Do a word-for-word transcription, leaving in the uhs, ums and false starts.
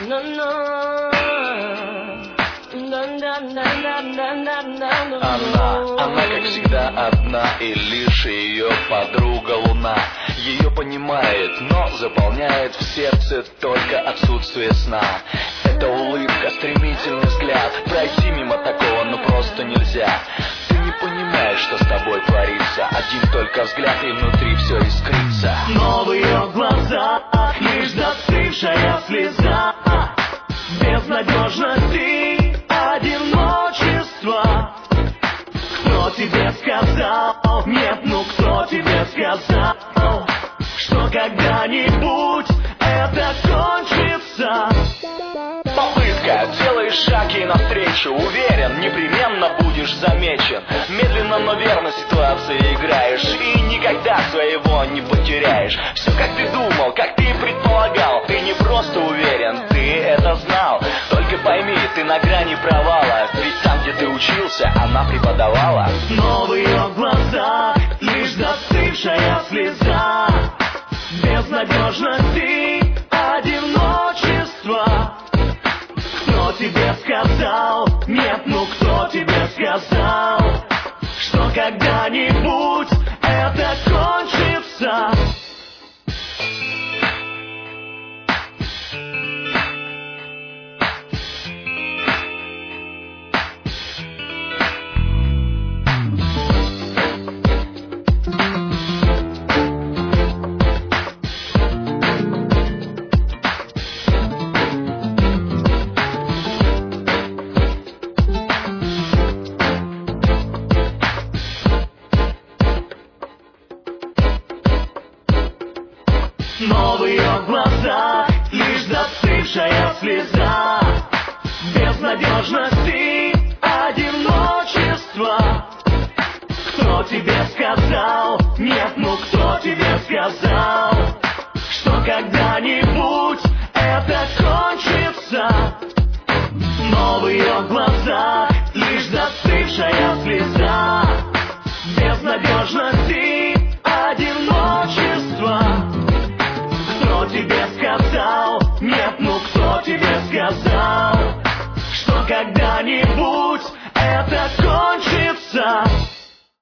No, no. Она, она как всегда одна, и лишь ее подруга луна ее понимает, но заполняет в сердце только отсутствие сна. Это улыбка, стремительный взгляд, пройти мимо такого ну просто нельзя. Ты не понимаешь, что с тобой творится, один только взгляд и внутри все искрится. Но в ее глазах лишь застывшая слеза, безнадежности, одиночества. Кто тебе сказал, нет, ну кто тебе сказал, что когда-нибудь это кончится? Попытка, делаешь шаг ей навстречу, уверен, непременно будешь замечен. Медленно, но верно ситуации играешь, и никогда своего не потеряешь. Все как ты думал, как ты предполагал, ты не просто уверен, ты это знал. Только пойми, ты на грани провала, ведь там, где ты учился, она преподавала. Но в ее глазах лишь застывшая слеза, безнадежности, одиночества. Кто тебе сказал, нет, ну кто тебе сказал, что когда-нибудь это кончится? Но в ее глазах лишь застывшая слеза, безнадежности, одиночества. Кто тебе сказал, нет, ну кто тебе сказал, что когда-нибудь это кончится? Но в ее глазах